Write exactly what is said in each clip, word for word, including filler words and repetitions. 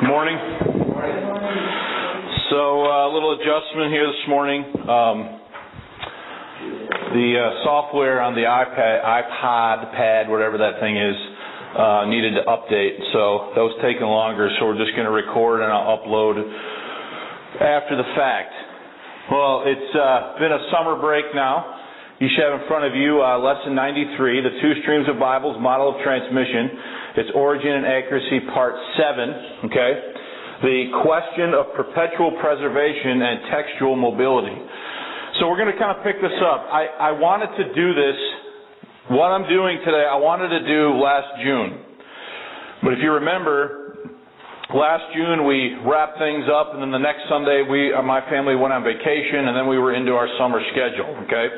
Morning. So uh, a little adjustment here this morning. Um, the uh, software on the iPad, iPod, pad, whatever that thing is, uh, needed to update. So that was taking longer. So we're just going to record and I'll upload after the fact. Well, it's uh, been a summer break now. You should have in front of you uh, lesson ninety-three, the Two Streams of Bibles Model of Transmission. It's Origin and Accuracy, Part seven, okay? The question of perpetual preservation and textual mobility. So we're going to kind of pick this up. I, I wanted to do this, what I'm doing today, I wanted to do last June. But if you remember, last June we wrapped things up, and then the next Sunday we, uh, my family went on vacation, and then we were into our summer schedule, okay?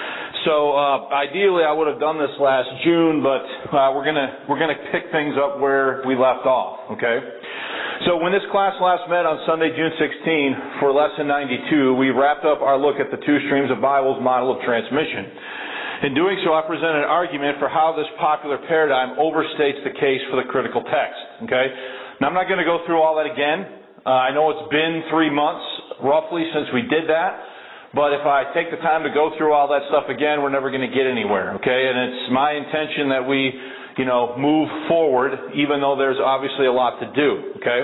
So uh, ideally, I would have done this last June, but uh, we're gonna we're gonna pick things up where we left off. Okay. So when this class last met on Sunday, June sixteenth, for lesson ninety-two, we wrapped up our look at the Two Streams of Bibles model of transmission. In doing so, I presented an argument for how this popular paradigm overstates the case for the critical text. Okay. Now I'm not going to go through all that again. Uh, I know it's been three months roughly since we did that. But if I take the time to go through all that stuff again, we're never going to get anywhere, okay? And it's my intention that we, you know, move forward, even though there's obviously a lot to do, okay?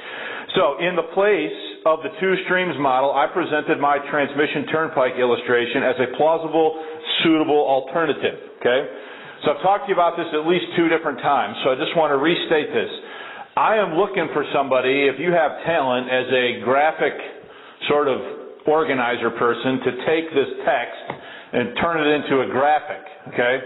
So in the place of the two streams model, I presented my transmission turnpike illustration as a plausible, suitable alternative, okay? So I've talked to you about this at least two different times, so I just want to restate this. I am looking for somebody, if you have talent as a graphic sort of organizer person, to take this text and turn it into a graphic, okay?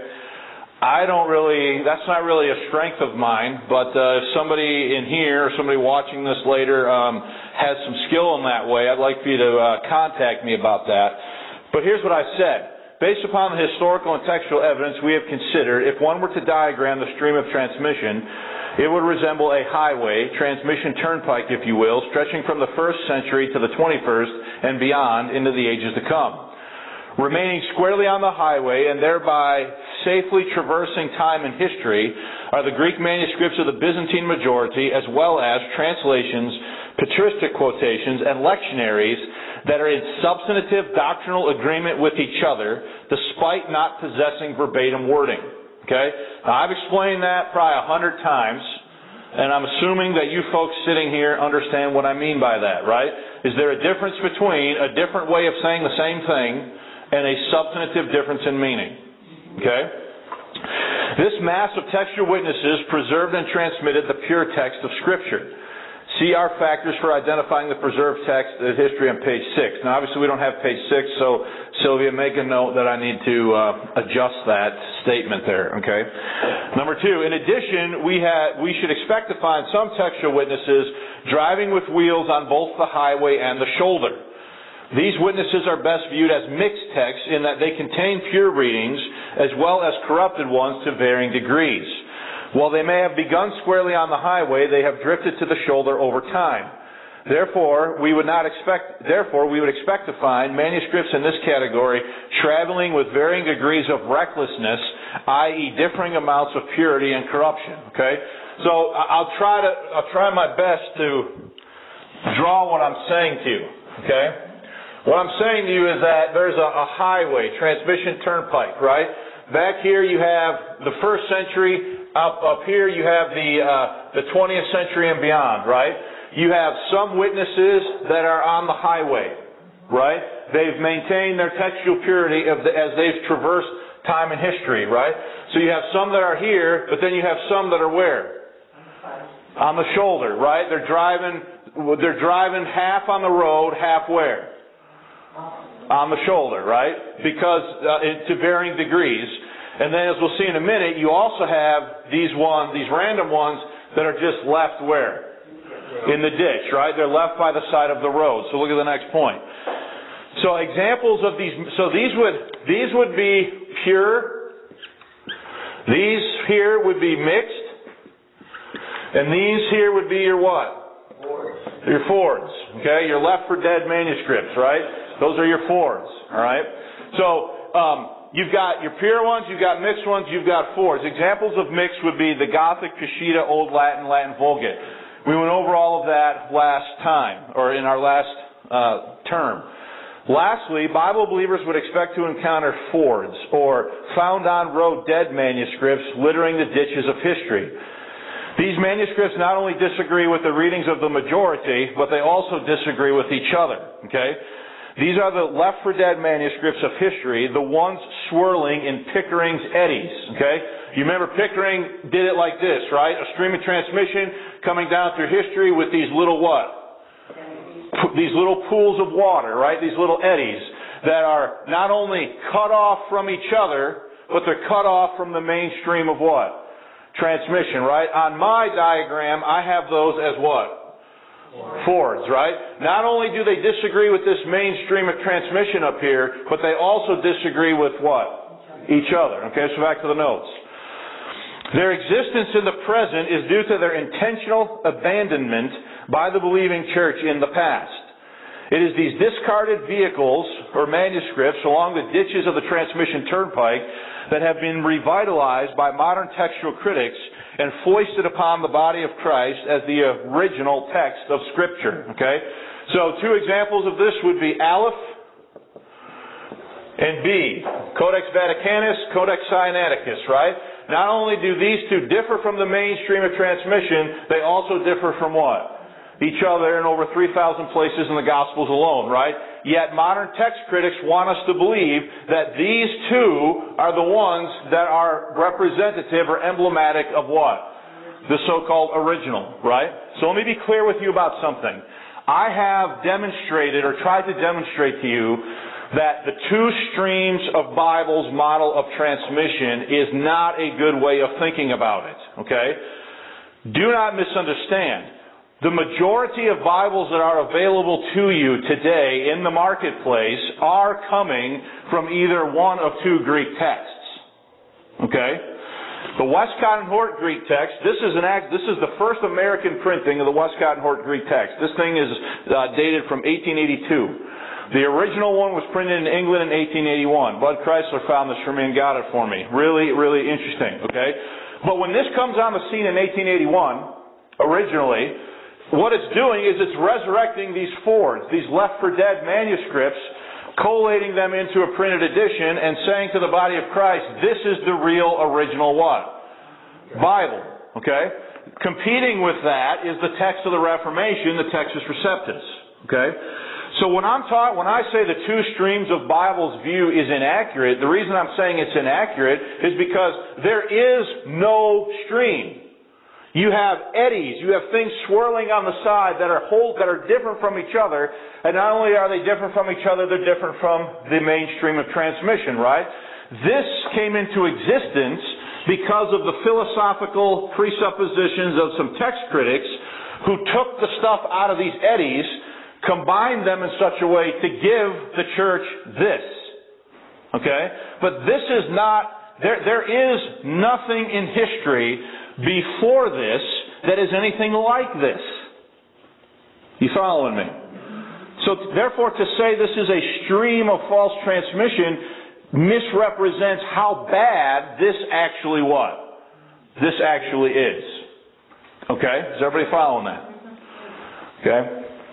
I don't really, that's not really a strength of mine, but uh, if somebody in here or somebody watching this later um, has some skill in that way, I'd like for you to uh, contact me about that. But here's what I said. Based upon the historical and textual evidence we have considered, if one were to diagram the stream of transmission, it would resemble a highway, transmission turnpike, if you will, stretching from the first century to the twenty-first and beyond into the ages to come. Remaining squarely on the highway and thereby safely traversing time and history are the Greek manuscripts of the Byzantine majority, as well as translations, patristic quotations, and lectionaries that are in substantive doctrinal agreement with each other, despite not possessing verbatim wording. Okay? Now, I've explained that probably a hundred times, and I'm assuming that you folks sitting here understand what I mean by that, right? Is there a difference between a different way of saying the same thing and a substantive difference in meaning? Okay? This mass of textual witnesses preserved and transmitted the pure text of Scripture. See our factors for identifying the preserved text of history on page six. Now, obviously, we don't have page six, so Sylvia, make a note that I need to uh, adjust that statement there, okay? Number two, in addition, we, ha- we should expect to find some textual witnesses driving with wheels on both the highway and the shoulder. These witnesses are best viewed as mixed texts in that they contain pure readings as well as corrupted ones to varying degrees. While they may have begun squarely on the highway, they have drifted to the shoulder over time. Therefore, we would not expect, therefore, we would expect to find manuscripts in this category traveling with varying degrees of recklessness, that is differing amounts of purity and corruption. Okay? So I'll try to, I'll try my best to draw what I'm saying to you. Okay? What I'm saying to you is that there's a, a highway, transmission turnpike, right? Back here you have the first century. Up, up here you have the uh, the twentieth century and beyond, right? You have some witnesses that are on the highway, right? They've maintained their textual purity of the, as they've traversed time and history, right? So you have some that are here, but then you have some that are where? On the shoulder, right? They're driving, they're driving half on the road, half where? On the shoulder, right? Because uh, to varying degrees. And then, as we'll see in a minute, you also have these ones, these random ones that are just left where? In the ditch, right? They're left by the side of the road. So look at the next point. So examples of these, so these would, these would be pure. These here would be mixed. And these here would be your what? Fords. Your Fords. Okay? Your left for dead manuscripts, right? Those are your Fords. All right? So, um, you've got your pure ones, you've got mixed ones, you've got Fords. Examples of mixed would be the Gothic, Peshitta, Old Latin, Latin Vulgate. We went over all of that last time, or in our last uh, term. Lastly, Bible believers would expect to encounter fords, or found-on-road dead manuscripts littering the ditches of history. These manuscripts not only disagree with the readings of the majority, but they also disagree with each other. Okay? These are the left-for-dead manuscripts of history, the ones swirling in Pickering's eddies. Okay? You remember Pickering did it like this, right? A stream of transmission coming down through history with these little what? These little pools of water, right? These little eddies that are not only cut off from each other, but they're cut off from the mainstream of what? Transmission, right? On my diagram, I have those as what? Fords, right? Not only do they disagree with this mainstream of transmission up here, but they also disagree with what? Each other. Okay, so back to the notes. Their existence in the present is due to their intentional abandonment by the believing church in the past. It is these discarded vehicles or manuscripts along the ditches of the transmission turnpike that have been revitalized by modern textual critics and foisted upon the body of Christ as the original text of Scripture. Okay? So two examples of this would be Aleph and B. Codex Vaticanus, Codex Sinaiticus, right? Not only do these two differ from the mainstream of transmission, they also differ from what? Each other in over three thousand places in the Gospels alone, right? Yet modern text critics want us to believe that these two are the ones that are representative or emblematic of what? The so-called original, right? So let me be clear with you about something. I have demonstrated or tried to demonstrate to you that the two streams of Bible's model of transmission is not a good way of thinking about it, okay? Do not misunderstand. The majority of Bibles that are available to you today in the marketplace are coming from either one of two Greek texts. Okay? The Westcott and Hort Greek text, this is an act, this is the first American printing of the Westcott and Hort Greek text. This thing is uh, dated from eighteen eighty-two. The original one was printed in England in eighteen eighty-one. Bud Chrysler found this for me and got it for me. Really, really interesting. Okay? But when this comes on the scene in eighteen eighty-one, originally, what it's doing is it's resurrecting these fords, these left-for-dead manuscripts, collating them into a printed edition and saying to the body of Christ, this is the real original what? Bible. Okay? Competing with that is the text of the Reformation, the Textus Receptus. Okay? So when I'm taught, when I say the two streams of Bible's view is inaccurate, the reason I'm saying it's inaccurate is because there is no stream. You have eddies, you have things swirling on the side that are whole, that are different from each other, and not only are they different from each other, they're different from the mainstream of transmission, right? This came into existence because of the philosophical presuppositions of some text critics who took the stuff out of these eddies, combined them in such a way to give the church this. Okay? But this is not, there, there is nothing in history before this that is anything like this. You following me? So therefore to say this is a stream of false transmission misrepresents how bad this actually what? This actually is. Okay? Is everybody following that? Okay?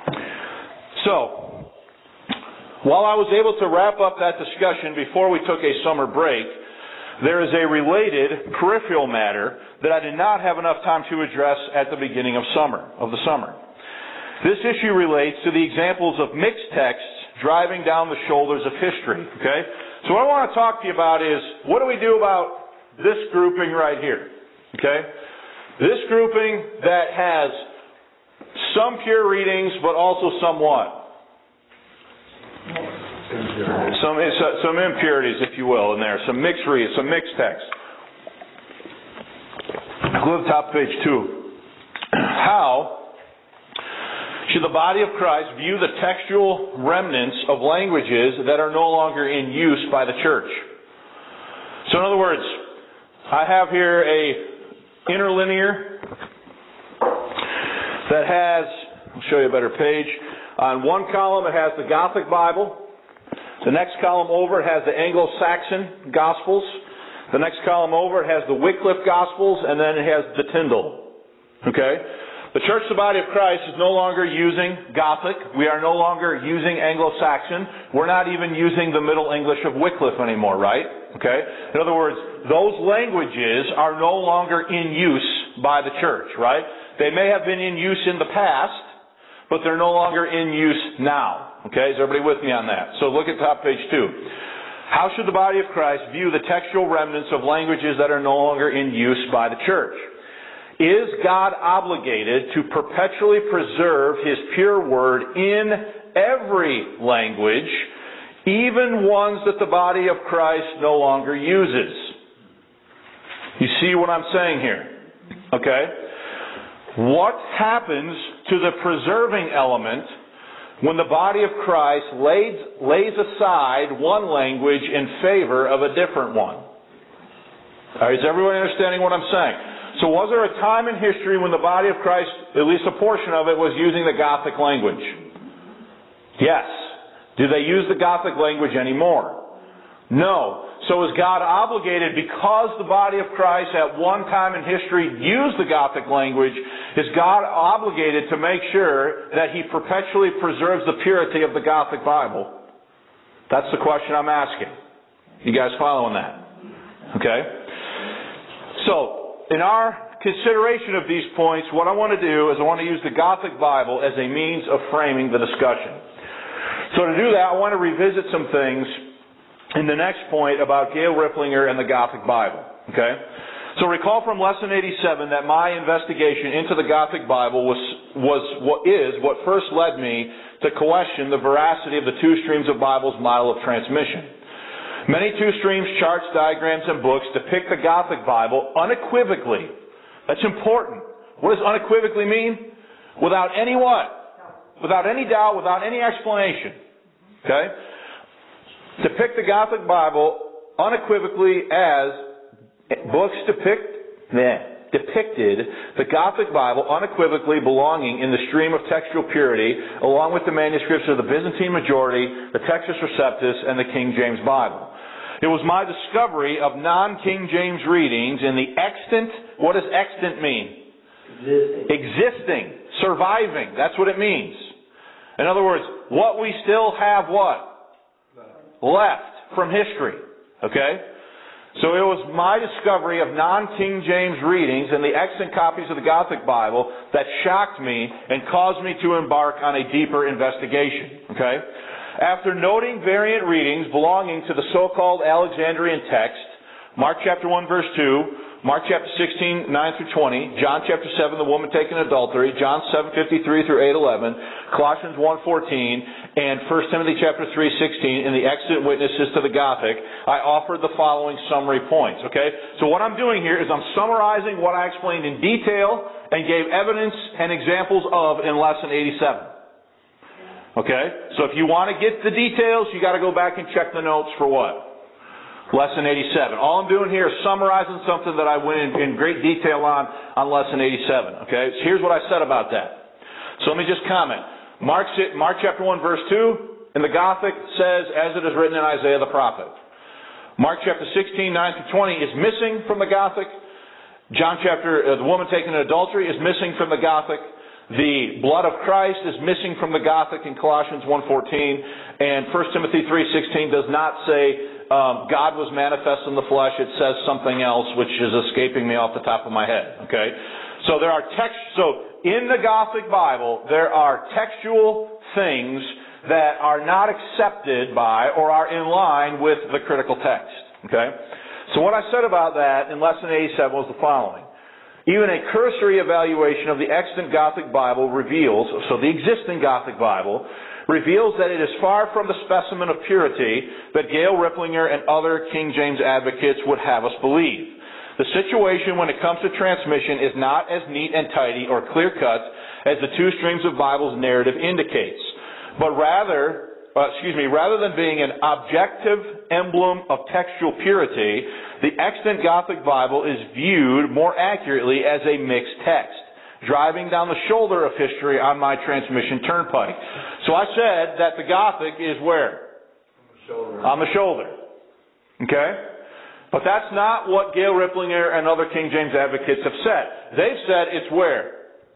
So, while I was able to wrap up that discussion before we took a summer break, there is a related peripheral matter that I did not have enough time to address at the beginning of summer, of the summer. This issue relates to the examples of mixed texts driving down the shoulders of history. Okay? So what I want to talk to you about is, what do we do about this grouping right here? Okay? This grouping that has some pure readings, but also some what? Some, some impurities, if you will, in there. Some mixed reads, some mixed text. Go to the top of page two. How should the body of Christ view the textual remnants of languages that are no longer in use by the church? So in other words, I have here a interlinear that has, I'll show you a better page. On one column it has the Gothic Bible. The next column over, it has the Anglo-Saxon Gospels. The next column over, it has the Wycliffe Gospels, and then it has the Tyndale. Okay? The Church of the Body of Christ is no longer using Gothic. We are no longer using Anglo-Saxon. We're not even using the Middle English of Wycliffe anymore, right? Okay? In other words, those languages are no longer in use by the church, right? They may have been in use in the past, but they're no longer in use now. Okay? Is everybody with me on that? So look at top page two. How should the body of Christ view the textual remnants of languages that are no longer in use by the church? Is God obligated to perpetually preserve His pure word in every language, even ones that the body of Christ no longer uses? You see what I'm saying here? Okay? What happens to the preserving element when the body of Christ lays, lays aside one language in favor of a different one? All right, is everyone understanding what I'm saying? So was there a time in history when the body of Christ, at least a portion of it, was using the Gothic language? Yes. Do they use the Gothic language anymore? No. So is God obligated, because the body of Christ at one time in history used the Gothic language, is God obligated to make sure that He perpetually preserves the purity of the Gothic Bible? That's the question I'm asking. You guys following that? Okay? So, in our consideration of these points, what I want to do is I want to use the Gothic Bible as a means of framing the discussion. So to do that, I want to revisit some things in the next point about Gail Ripplinger and the Gothic Bible. Okay? So recall from lesson eighty-seven that my investigation into the Gothic Bible was, was what is what first led me to question the veracity of the two streams of Bible's model of transmission. Many two streams, charts, diagrams, and books depict the Gothic Bible unequivocally. That's important. What does unequivocally mean? Without any what? Without any doubt, without any explanation. Okay? Depict the Gothic Bible unequivocally as books depict, nah, depicted the Gothic Bible unequivocally belonging in the stream of textual purity, along with the manuscripts of the Byzantine majority, the Textus Receptus, and the King James Bible. It was my discovery of non-King James readings in the extant, what does extant mean? Existing. Existing, surviving, that's what it means. In other words, what we still have what? Left from history. Okay? So it was my discovery of non-King James readings in the extant copies of the Gothic Bible that shocked me and caused me to embark on a deeper investigation. Okay? After noting variant readings belonging to the so-called Alexandrian text, Mark chapter one verse two, Mark chapter sixteen, nine through twenty, John chapter seven, the woman taken in adultery, John seven fifty-three through eight eleven, Colossians one fourteen, and First Timothy chapter three sixteen in the extant witnesses to the Gothic, I offered the following summary points. Okay? So what I'm doing here is I'm summarizing what I explained in detail and gave evidence and examples of in lesson eighty-seven. Okay? So if you want to get the details, you got to go back and check the notes for what? Lesson eighty-seven. All I'm doing here is summarizing something that I went in, in great detail on on lesson eighty-seven. Okay? So here's what I said about that. So let me just comment. Mark, Mark chapter one verse two in the Gothic says, as it is written in Isaiah the prophet. Mark chapter sixteen, nine through twenty is missing from the Gothic. John chapter, uh, the woman taken in adultery is missing from the Gothic. The blood of Christ is missing from the Gothic in Colossians one fourteen. And First Timothy three sixteen does not say Um, God was manifest in the flesh. It says something else, which is escaping me off the top of my head. Okay, so there are text. So in the Gothic Bible, there are textual things that are not accepted by or are in line with the critical text. Okay, so what I said about that in lesson eighty-seven was the following: even a cursory evaluation of the extant Gothic Bible reveals, so the existing Gothic Bible, reveals that it is far from the specimen of purity that Gail Ripplinger and other King James advocates would have us believe. The situation when it comes to transmission is not as neat and tidy or clear-cut as the two streams of Bible's narrative indicates, but rather, uh, excuse me, rather than being an objective emblem of textual purity, the extant Gothic Bible is viewed more accurately as a mixed text, driving down the shoulder of history on my transmission turnpike. So I said that the Gothic is where? On the shoulder. On the shoulder. Okay? But that's not what Gail Ripplinger and other King James advocates have said. They've said it's where?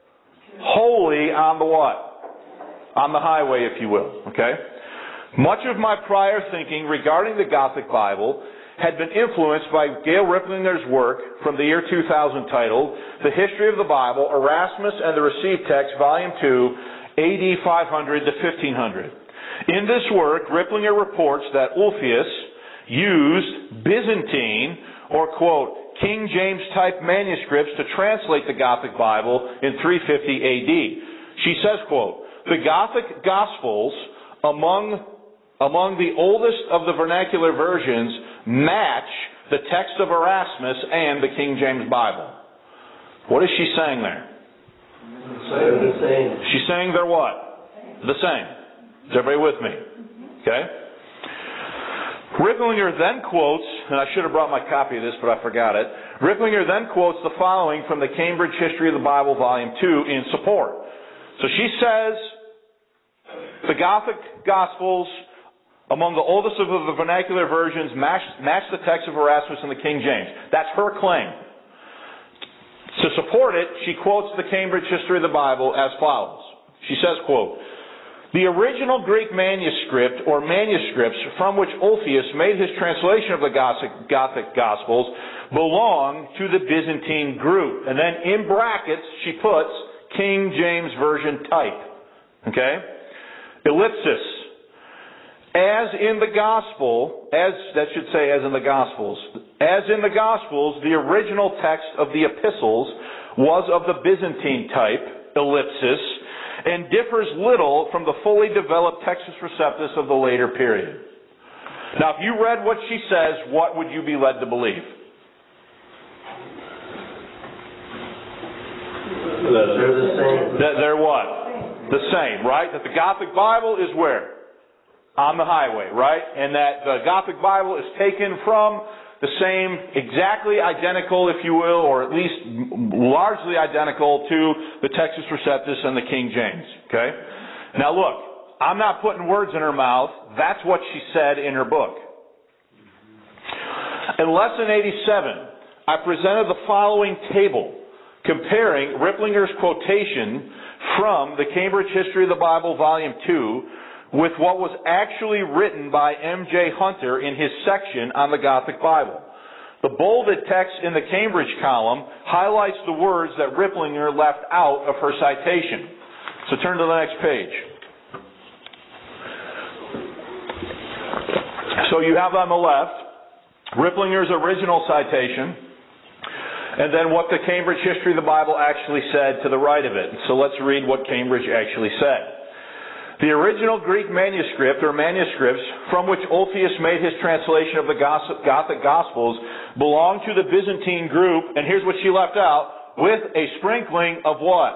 wholly on the what? On the highway, if you will. Okay? Much of my prior thinking regarding the Gothic Bible had been influenced by Gail Riplinger's work from the year two thousand titled The History of the Bible, Erasmus and the Received Text, Volume two, A D five hundred to fifteen hundred. In this work, Riplinger reports that Ulfius used Byzantine or, quote, King James type manuscripts to translate the Gothic Bible in three fifty A D. She says, quote, the Gothic Gospels among among the oldest of the vernacular versions match the text of Erasmus and the King James Bible. What is she saying there? The same. She's saying they're what? The same. Is everybody with me? Okay? Riplinger then quotes, and I should have brought my copy of this, but I forgot it. Riplinger then quotes the following from the Cambridge History of the Bible, Volume two, in support. So she says, the Gothic Gospels among the oldest of the vernacular versions match, match the text of Erasmus and the King James. That's her claim. To support it, she quotes the Cambridge History of the Bible as follows. She says, quote, the original Greek manuscript or manuscripts from which Ulfius made his translation of the Gothic, Gothic Gospels belong to the Byzantine group. And then in brackets, she puts King James Version type. Okay? Ellipsis. As in the Gospel, as that should say as in the Gospels, as in the Gospels, the original text of the epistles was of the Byzantine type, ellipsis, and differs little from the fully developed Textus Receptus of the later period. Now, if you read what she says, what would you be led to believe? They're the same. That they're what? The same, right? That the Gothic Bible is where? On the highway, right? And that the Gothic Bible is taken from the same, exactly identical, if you will, or at least largely identical to the Textus Receptus and the King James. Okay? Now look, I'm not putting words in her mouth. That's what she said in her book. In Lesson eighty-seven, I presented the following table comparing Riplinger's quotation from the Cambridge History of the Bible, Volume two, with what was actually written by M J Hunter in his section on the Gothic Bible. The bolded text in the Cambridge column highlights the words that Riplinger left out of her citation. So turn to the next page. So you have on the left Riplinger's original citation, and then what the Cambridge History of the Bible actually said to the right of it. So let's read what Cambridge actually said. The original Greek manuscript or manuscripts from which Ulfius made his translation of the Gothic Gospels belong to the Byzantine group, and here's what she left out, with a sprinkling of what?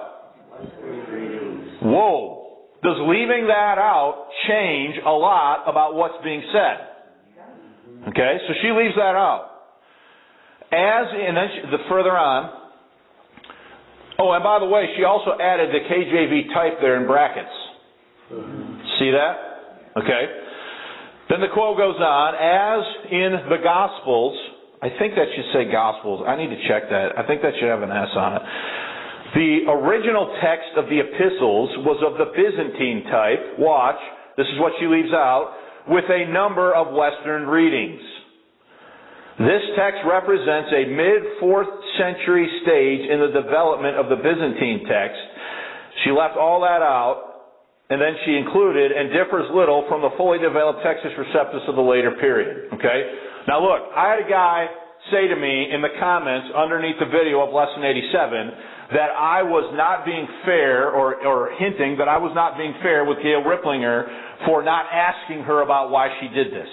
Whoa. Does leaving that out change a lot about what's being said? Okay, so she leaves that out. As, and then she, the further on, oh, and by the way, she also added the K J V type there in brackets. See that? Okay. Then the quote goes on, as in the Gospels, I think that should say Gospels. I need to check that. I think that should have an S on it. The original text of the epistles was of the Byzantine type. Watch. This is what she leaves out. With a number of Western readings. This text represents a mid-fourth century stage in the development of the Byzantine text. She left all that out. And then she included, and differs little from the fully developed Textus Receptus of the later period. Okay? Now look, I had a guy say to me in the comments underneath the video of Lesson eighty-seven that I was not being fair, or, or hinting that I was not being fair with Gail Riplinger for not asking her about why she did this.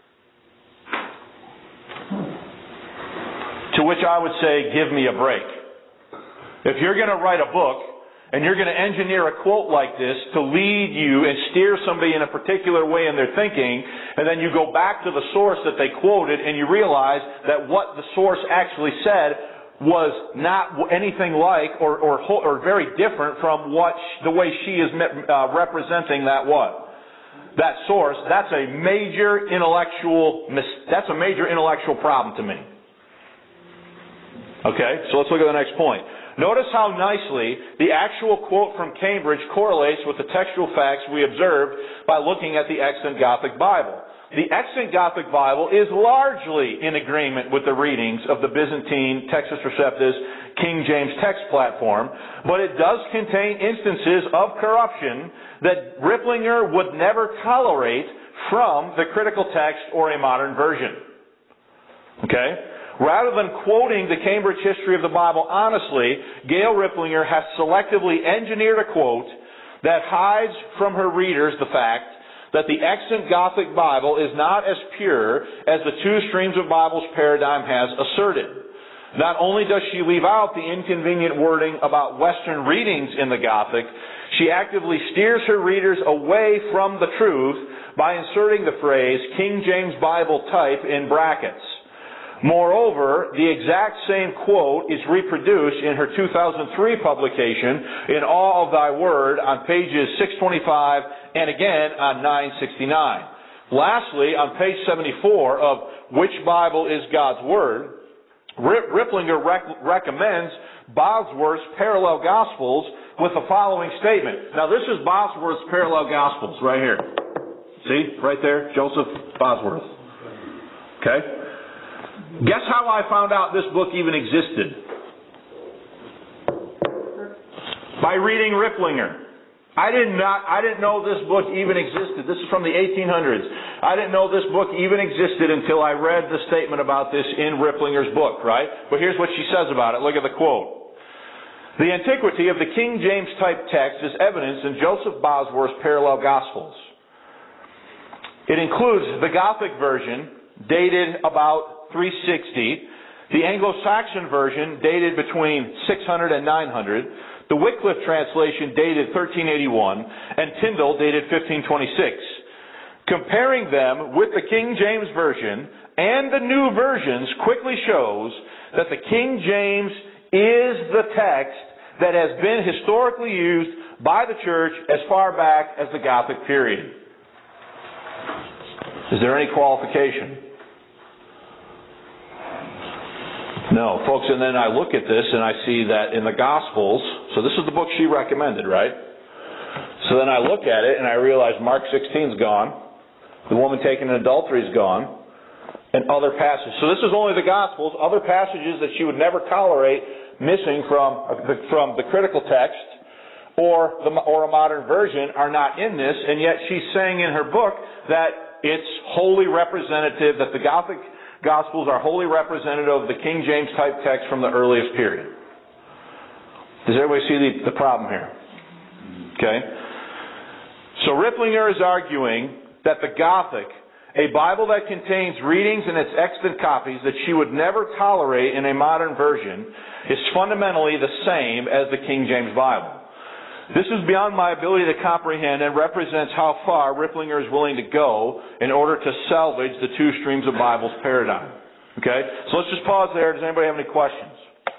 To which I would say, give me a break. If you're going to write a book, and you're going to engineer a quote like this to lead you and steer somebody in a particular way in their thinking, and then you go back to the source that they quoted and you realize that what the source actually said was not anything like or or, or very different from what she, the way she is uh, representing that what? That source, that's a major intellectual mis- that's a major intellectual problem to me. Okay, so let's look at the next point. Notice how nicely the actual quote from Cambridge correlates with the textual facts we observed by looking at the extant Gothic Bible. The extant Gothic Bible is largely in agreement with the readings of the Byzantine Textus Receptus King James text platform, but it does contain instances of corruption that Ripplinger would never tolerate from the critical text or a modern version. Okay? Rather than quoting the Cambridge History of the Bible honestly, Gail Ripplinger has selectively engineered a quote that hides from her readers the fact that the extant Gothic Bible is not as pure as the two streams of Bibles paradigm has asserted. Not only does she leave out the inconvenient wording about Western readings in the Gothic, she actively steers her readers away from the truth by inserting the phrase King James Bible type in brackets. Moreover, the exact same quote is reproduced in her two thousand three publication, In Awe of Thy Word, on pages six twenty-five and again on nine sixty-nine. Lastly, on page seventy-four of Which Bible is God's Word, Ripplinger rec- recommends Bosworth's Parallel Gospels with the following statement. Now, this is Bosworth's Parallel Gospels right here. See? Right there. Joseph Bosworth. Okay? Guess how I found out this book even existed? By reading Ripplinger. I did not, I didn't know this book even existed. This is from the eighteen hundreds. I didn't know this book even existed until I read the statement about this in Ripplinger's book, right? But here's what she says about it. Look at the quote. The antiquity of the King James type text is evidenced in Joseph Bosworth's Parallel Gospels. It includes the Gothic version, dated about three sixty, the Anglo-Saxon version dated between six hundred and nine hundred, the Wycliffe translation dated thirteen eighty-one, and Tyndale dated fifteen twenty-six. Comparing them with the King James Version and the new versions quickly shows that the King James is the text that has been historically used by the church as far back as the Gothic period. Is there any qualification? No, folks, and then I look at this and I see that in the Gospels, so this is the book she recommended, right? So then I look at it and I realize Mark sixteen's gone, the woman taken in adultery is gone, and other passages. So this is only the Gospels. Other passages that she would never tolerate missing from, from the critical text or, the, or a modern version are not in this, and yet she's saying in her book that it's wholly representative, that the Gothic Gospels are wholly representative of the King James type text from the earliest period. Does everybody see the, the problem here? Okay. So Ripplinger is arguing that the Gothic, a Bible that contains readings in its extant copies that she would never tolerate in a modern version, is fundamentally the same as the King James Bible. This is beyond my ability to comprehend and represents how far Ripplinger is willing to go in order to salvage the two streams of Bibles paradigm. Okay? So let's just pause there. Does anybody have any questions?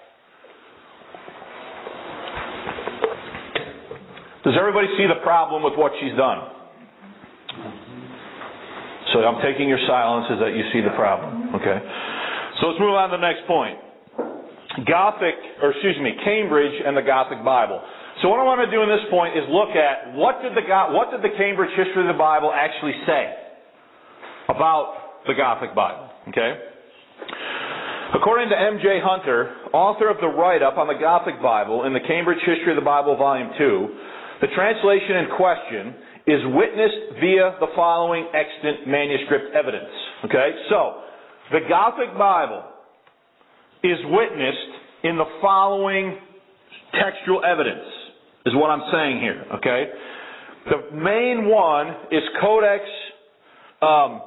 Does everybody see the problem with what she's done? So I'm taking your silence as that you see the problem. Okay? So let's move on to the next point. Gothic, or excuse me, Cambridge and the Gothic Bible. So what I want to do in this point is look at what did the what did the Cambridge History of the Bible actually say about the Gothic Bible, okay? According to M J Hunter, author of the write-up on the Gothic Bible in the Cambridge History of the Bible, Volume two, the translation in question is witnessed via the following extant manuscript evidence, okay? So, the Gothic Bible is witnessed in the following textual evidence, is what I'm saying here, okay? The main one is Codex um,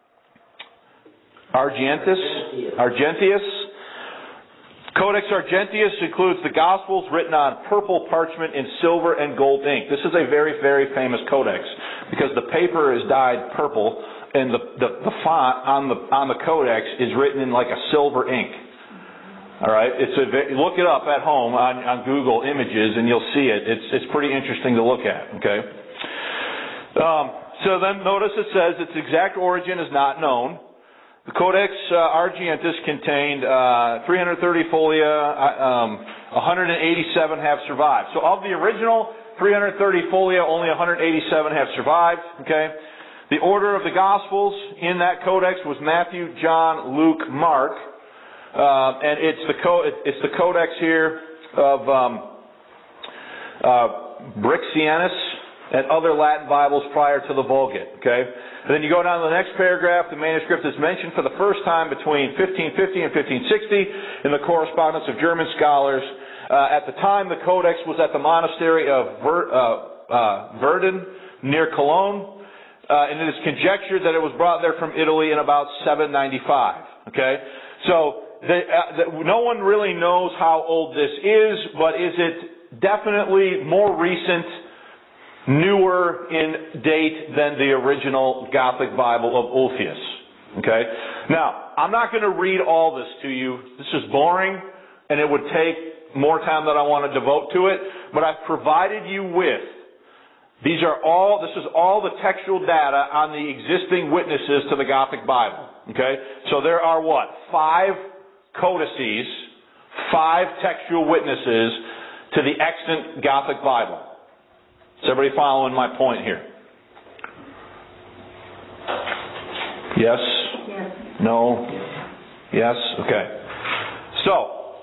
Argenteus. Argenteus. Codex Argenteus includes the Gospels written on purple parchment in silver and gold ink. This is a very, very famous codex because the paper is dyed purple and the, the, the font on the on the codex is written in like a silver ink. All right, it's a, look it up at home on, on Google Images, and you'll see it. It's it's pretty interesting to look at. Okay. Um, so then notice it says its exact origin is not known. The Codex uh, Argenteus contained uh, three hundred thirty folia, um, one hundred eighty-seven have survived. So of the original three hundred thirty folia, only one hundred eighty-seven have survived. Okay. The order of the Gospels in that Codex was Matthew, John, Luke, Mark, uh, and it's the co- it's the Codex here of um, uh, Brixianus and other Latin Bibles prior to the Vulgate. Okay, and then you go down to the next paragraph. The manuscript is mentioned for the first time between fifteen fifty and fifteen sixty in the correspondence of German scholars. Uh, at the time, the Codex was at the monastery of Ver, uh, uh, Verdun near Cologne. Uh, and it is conjectured that it was brought there from Italy in about seven ninety-five. Okay, so the, uh, the, no one really knows how old this is, but is it definitely more recent, newer in date than the original Gothic Bible of Ulfius? Okay, now I'm not going to read all this to you. This is boring, and it would take more time than I want to devote to it. But I've provided you with. These are all, this is all the textual data on the existing witnesses to the Gothic Bible. Okay? So there are what? Five codices, five textual witnesses to the extant Gothic Bible. Is everybody following my point here? Yes? Yes. No? Yes? Okay. So,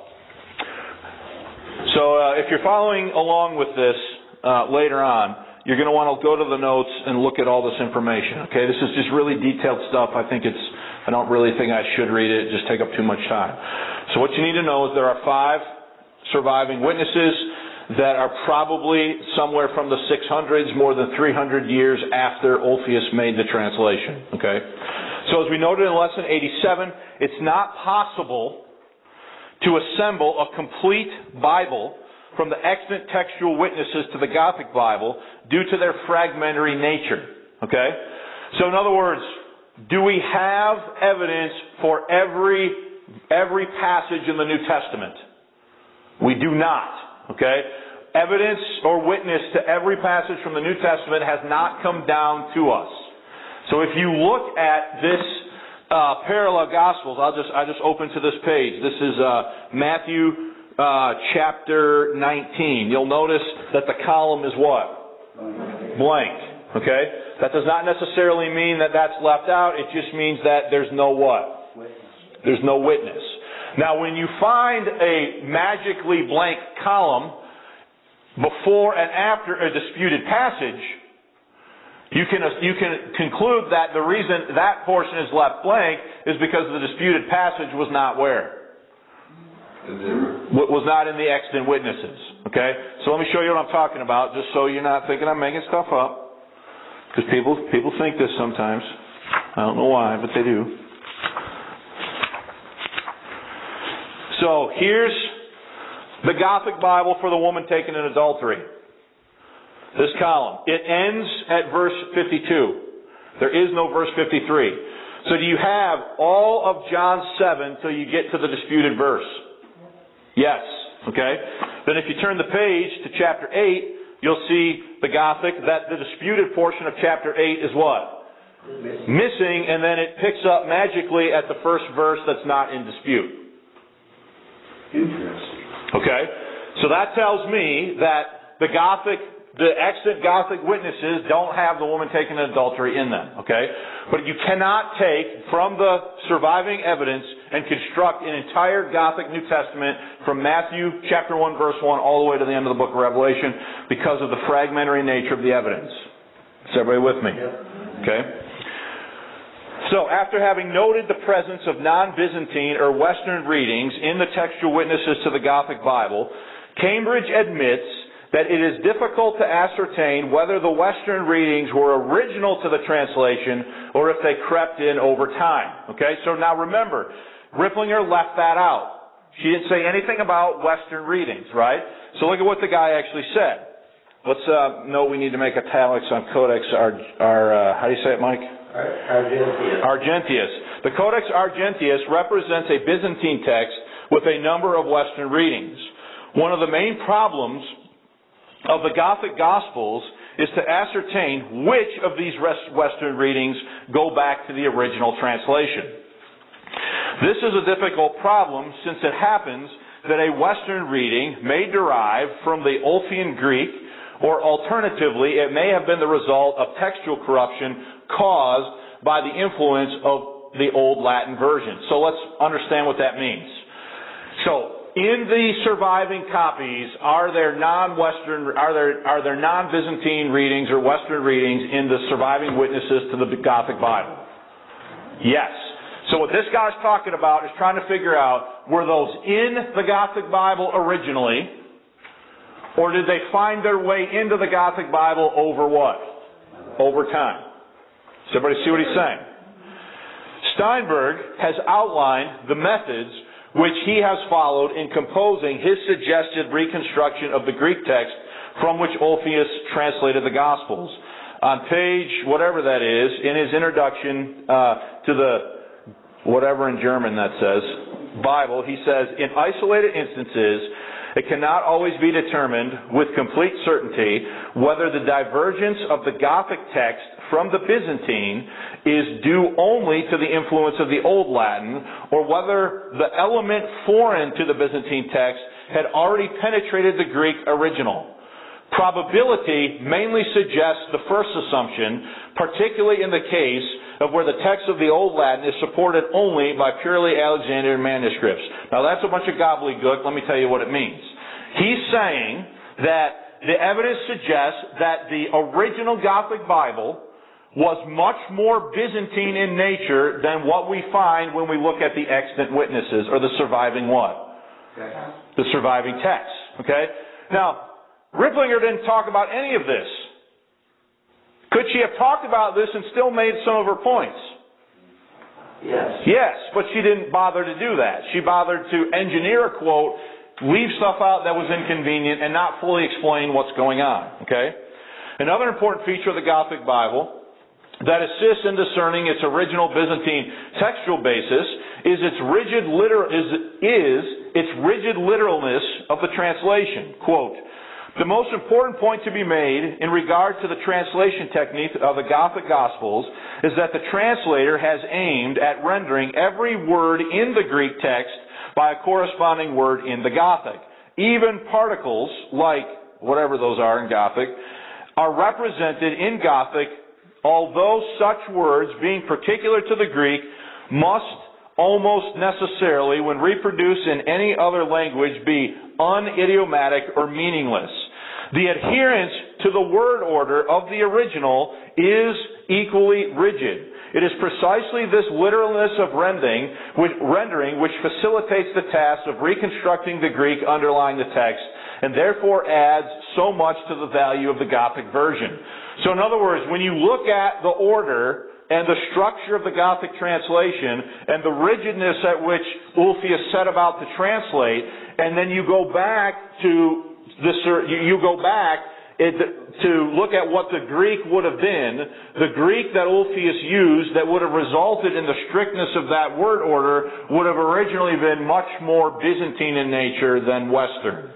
so uh, if you're following along with this uh, later on, you're going to want to go to the notes and look at all this information. Okay, this is just really detailed stuff. I think it's, I don't really think I should read it. Just take up too much time. So what you need to know is there are five surviving witnesses that are probably somewhere from the six hundreds, more than three hundred years after Ulfius made the translation. Okay, so as we noted in lesson eighty-seven, it's not possible to assemble a complete Bible from the extant textual witnesses to the Gothic Bible due to their fragmentary nature. Okay? So in other words, do we have evidence for every every passage in the New Testament? We do not. Okay? Evidence or witness to every passage from the New Testament has not come down to us. So if you look at this uh, parallel Gospels, I'll just I just open to this page. This is uh, Matthew Uh, chapter nineteen. You'll notice that the column is what? Blank. Okay? That does not necessarily mean that that's left out. It just means that there's no what? There's no witness. Now, when you find a magically blank column before and after a disputed passage, you can you can conclude that the reason that portion is left blank is because the disputed passage was not where? Was not in the extant witnesses. Okay? So let me show you what I'm talking about, just so you're not thinking I'm making stuff up. Because people people think this sometimes. I don't know why, but they do. So here's the Gothic Bible for the woman taken in adultery. This column. It ends at verse fifty-two. There is no verse fifty-three. So do you have all of John seven till you get to the disputed verse? Yes. Okay? Then if you turn the page to chapter eight, you'll see the Gothic, that the disputed portion of chapter eight is what? Missing. Missing, and then it picks up magically at the first verse that's not in dispute. Interesting. Okay? So that tells me that the Gothic, the extant Gothic witnesses don't have the woman taken in adultery in them. Okay? But you cannot take from the surviving evidence and construct an entire Gothic New Testament from Matthew chapter one verse one all the way to the end of the book of Revelation because of the fragmentary nature of the evidence. Is everybody with me? Okay? So, after having noted the presence of non-Byzantine or Western readings in the textual witnesses to the Gothic Bible, Cambridge admits that it is difficult to ascertain whether the Western readings were original to the translation or if they crept in over time. Okay, so now remember, Ripplinger left that out. She didn't say anything about Western readings, right? So look at what the guy actually said. Let's uh, note we need to make italics on Codex Ar, Ar uh, how do you say it, Mike? Argenteus. Argenteus. The Codex Argenteus represents a Byzantine text with a number of Western readings. One of the main problems of the Gothic Gospels is to ascertain which of these Western readings go back to the original translation. This is a difficult problem since it happens that a Western reading may derive from the Ulfian Greek, or alternatively, it may have been the result of textual corruption caused by the influence of the Old Latin version. So let's understand what that means. So, in the surviving copies, are there non-Western, are there are there non-Byzantine readings or Western readings in the surviving witnesses to the Gothic Bible? Yes. So what this guy's talking about is trying to figure out, were those in the Gothic Bible originally, or did they find their way into the Gothic Bible over what? Over time. Does everybody see what he's saying? Steinberg has outlined the methods which he has followed in composing his suggested reconstruction of the Greek text from which Ulfius translated the Gospels. On page whatever that is, in his introduction uh, to the whatever in German that says, Bible, he says, in isolated instances, it cannot always be determined with complete certainty whether the divergence of the Gothic text from the Byzantine is due only to the influence of the Old Latin, or whether the element foreign to the Byzantine text had already penetrated the Greek original. Probability mainly suggests the first assumption, particularly in the case of where the text of the Old Latin is supported only by purely Alexandrian manuscripts. Now that's a bunch of gobbledygook. Let me tell you what it means. He's saying that the evidence suggests that the original Gothic Bible was much more Byzantine in nature than what we find when we look at the extant witnesses, or the surviving what? The surviving text. Okay? Now, Ripplinger didn't talk about any of this. Could she have talked about this and still made some of her points? Yes. Yes, but she didn't bother to do that. She bothered to engineer a quote, leave stuff out that was inconvenient, and not fully explain what's going on. Okay? Another important feature of the Gothic Bible that assists in discerning its original Byzantine textual basis is its rigid literal is, is its rigid literalness of the translation. Quote, the most important point to be made in regard to the translation technique of the Gothic Gospels is that the translator has aimed at rendering every word in the Greek text by a corresponding word in the Gothic. Even particles, like whatever those are in Gothic, are represented in Gothic, although such words, being particular to the Greek, must almost necessarily, when reproduced in any other language, be unidiomatic or meaningless. The adherence to the word order of the original is equally rigid. It is precisely this literalness of rendering which, rendering which facilitates the task of reconstructing the Greek underlying the text, and therefore adds so much to the value of the Gothic version. So in other words, when you look at the order and the structure of the Gothic translation and the rigidness at which Ulfius set about to translate, and then you go back to this, you go back to look at what the Greek would have been, the Greek that Ulfius used that would have resulted in the strictness of that word order would have originally been much more Byzantine in nature than Western.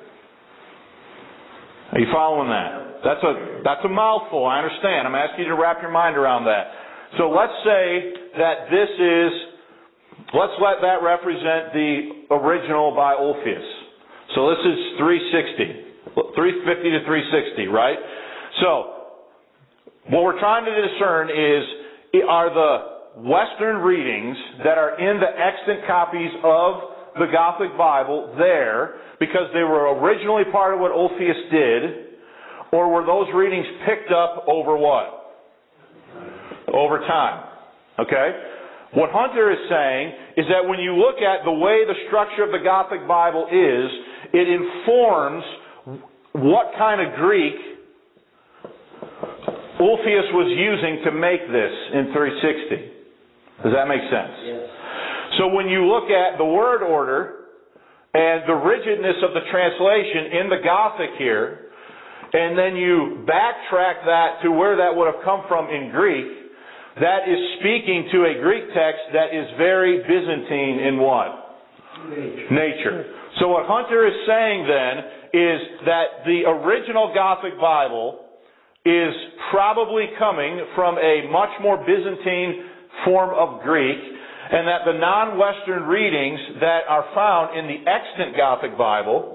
Are you following that? That's a that's a mouthful, I understand. I'm asking you to wrap your mind around that. So let's say that this is, let's let that represent the original by Ulfius. So this is three sixty. three fifty to three sixty, right? So, what we're trying to discern is, are the Western readings that are in the extant copies of the Gothic Bible there because they were originally part of what Ulfius did, or were those readings picked up over what? Over time. Okay? What Hunter is saying is that when you look at the way the structure of the Gothic Bible is, it informs what kind of Greek Ulfius was using to make this in three sixty. Does that make sense? Yes. So when you look at the word order and the rigidness of the translation in the Gothic here, and then you backtrack that to where that would have come from in Greek, that is speaking to a Greek text that is very Byzantine in what? Nature. Nature. So what Hunter is saying then is that the original Gothic Bible is probably coming from a much more Byzantine form of Greek, and that the non-Western readings that are found in the extant Gothic Bible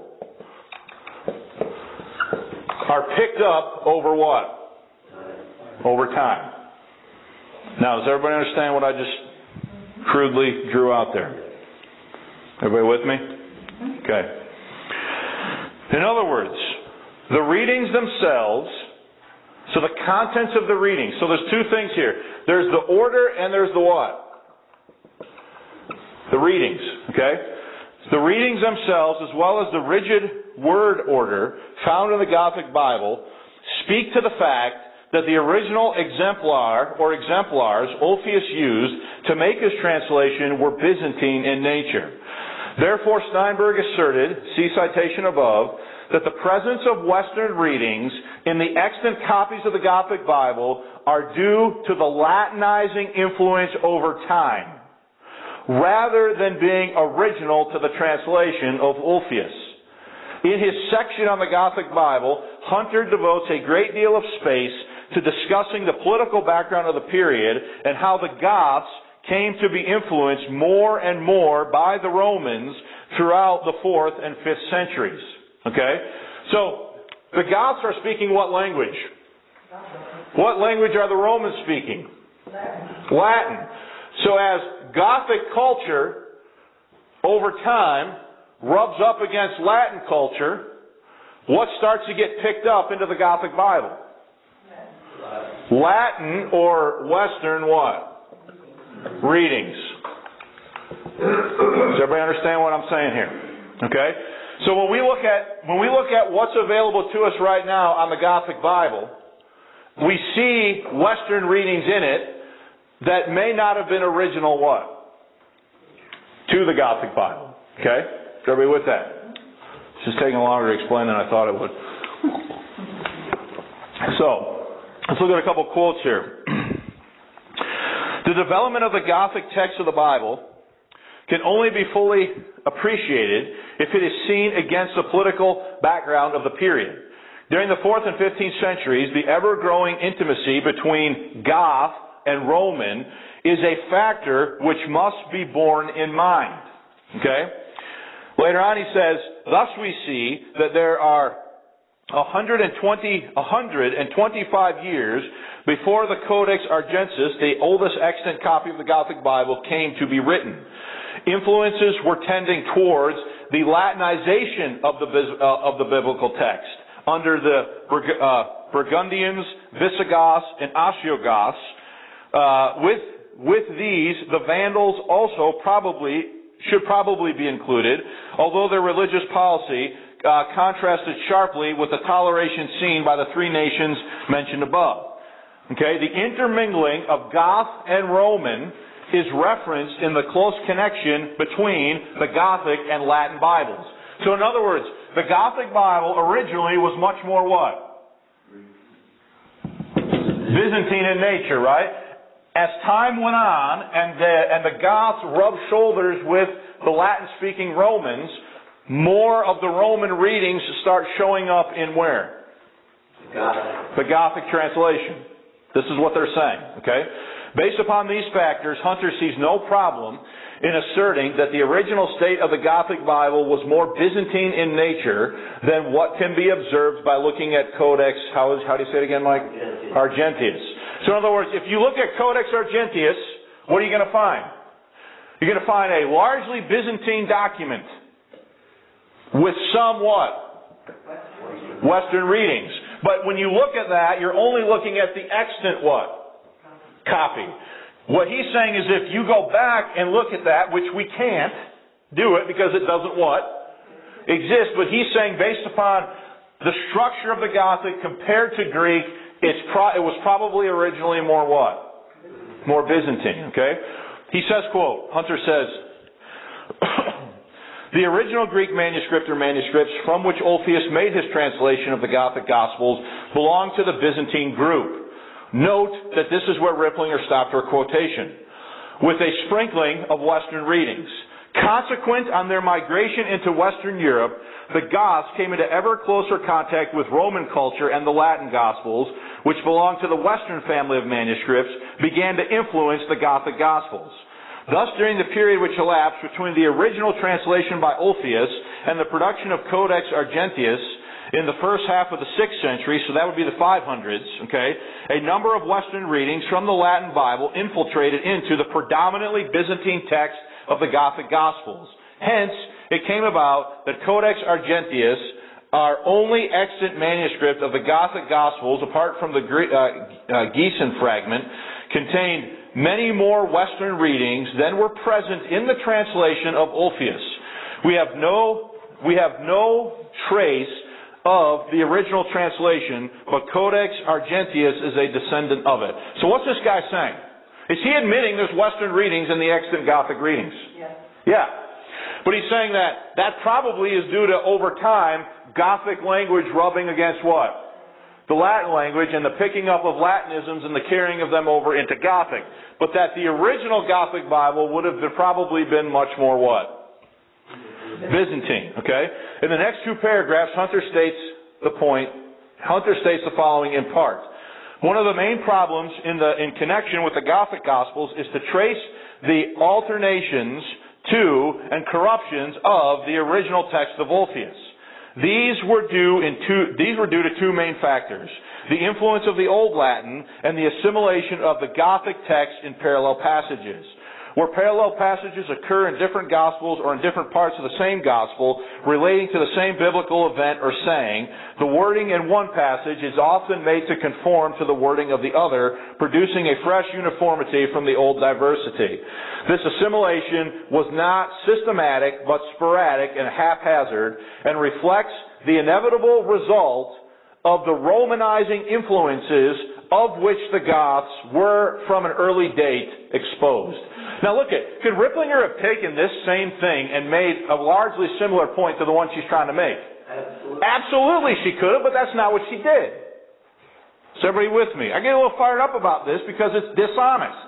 are picked up over what? Over time. Now, does everybody understand what I just crudely drew out there? Everybody with me? Okay. In other words, the readings themselves, so the contents of the readings, so there's two things here. There's the order and there's the what? The readings, okay? The readings themselves, as well as the rigid word order found in the Gothic Bible, speak to the fact that the original exemplar or exemplars Ulfius used to make his translation were Byzantine in nature. Therefore, Steinberg asserted, see citation above, that the presence of Western readings in the extant copies of the Gothic Bible are due to the Latinizing influence over time, rather than being original to the translation of Ulfius. In his section on the Gothic Bible, Hunter devotes a great deal of space to discussing the political background of the period and how the Goths came to be influenced more and more by the Romans throughout the fourth and fifth centuries. Okay? So, the Goths are speaking what language? What language are the Romans speaking? Latin. Latin. So as Gothic culture, over time, rubs up against Latin culture, what starts to get picked up into the Gothic Bible? Latin, Latin or Western what? Readings. Does everybody understand what I'm saying here? Okay? So when we look at when we look at what's available to us right now on the Gothic Bible, we see Western readings in it that may not have been original what? To the Gothic Bible. Okay? Is everybody with that? It's just taking longer to explain than I thought it would. So, let's look at a couple quotes here. The development of the Gothic text of the Bible can only be fully appreciated if it is seen against the political background of the period. During the fourth and fifteenth centuries, the ever-growing intimacy between Goth and Roman is a factor which must be borne in mind. Okay? Later on he says, thus we see that there are one hundred twenty, one hundred twenty-five years before the Codex Argensis, the oldest extant copy of the Gothic Bible, came to be written. Influences were tending towards the Latinization of the, uh, of the biblical text under the Burg- uh, Burgundians, Visigoths, and Ostrogoths. Uh, with with these, the Vandals also probably should probably be included, although their religious policy uh, contrasted sharply with the toleration seen by the three nations mentioned above. Okay, the intermingling of Goth and Roman is referenced in the close connection between the Gothic and Latin Bibles. So, in other words, the Gothic Bible originally was much more what? Byzantine in nature, right? As time went on, and the, and the Goths rubbed shoulders with the Latin-speaking Romans, more of the Roman readings start showing up in where? Gothic. The Gothic translation. This is what they're saying, okay? Based upon these factors, Hunter sees no problem in asserting that the original state of the Gothic Bible was more Byzantine in nature than what can be observed by looking at Codex, how, is, how do you say it again, Mike? Argentius. Argentius. So in other words, if you look at Codex Argentius, what are you going to find? You're going to find a largely Byzantine document with some what? Western readings. But when you look at that, you're only looking at the extant what? Copy. What he's saying is if you go back and look at that, which we can't do it because it doesn't what? Exist. But he's saying based upon the structure of the Gothic compared to Greek, it's pro- it was probably originally more what? More Byzantine. Okay? He says, quote, Hunter says, the original Greek manuscript or manuscripts from which Ulfius made his translation of the Gothic Gospels belong to the Byzantine group. Note that this is where Ripplinger stopped her quotation, with a sprinkling of Western readings. Consequent on their migration into Western Europe, the Goths came into ever closer contact with Roman culture, and the Latin Gospels, which belonged to the Western family of manuscripts, began to influence the Gothic Gospels. Thus, during the period which elapsed between the original translation by Ulfius and the production of Codex Argentius in the first half of the sixth century, so that would be the five hundreds, okay, a number of Western readings from the Latin Bible infiltrated into the predominantly Byzantine text of the Gothic Gospels. Hence, it came about that Codex Argentius, our only extant manuscript of the Gothic Gospels, apart from the uh, uh, Giessen fragment, contained many more Western readings than were present in the translation of Ulfius. We have no, we have no trace of the original translation, but Codex Argentius is a descendant of it. So what's this guy saying? Is he admitting there's Western readings in the extant Gothic readings? Yeah. Yeah. But he's saying that that probably is due to, over time, Gothic language rubbing against what? The Latin language, and the picking up of Latinisms and the carrying of them over into Gothic. But that the original Gothic Bible would have been, probably been much more what? Byzantine. Okay? In the next two paragraphs, Hunter states the point. Hunter states the following in part. One of the main problems in the in connection with the Gothic Gospels is to trace the alternations to and corruptions of the original text of Ulfius. These were due in two, these were due to two main factors: the influence of the Old Latin and the assimilation of the Gothic text in parallel passages. Where parallel passages occur in different Gospels or in different parts of the same Gospel relating to the same biblical event or saying, the wording in one passage is often made to conform to the wording of the other, producing a fresh uniformity from the old diversity. This assimilation was not systematic but sporadic and haphazard, and reflects the inevitable result of the Romanizing influences of which the Goths were from an early date exposed. Now look at, could Ripplinger have taken this same thing and made a largely similar point to the one she's trying to make? Absolutely. Absolutely she could have, but that's not what she did. Is everybody with me? I get a little fired up about this because it's dishonest.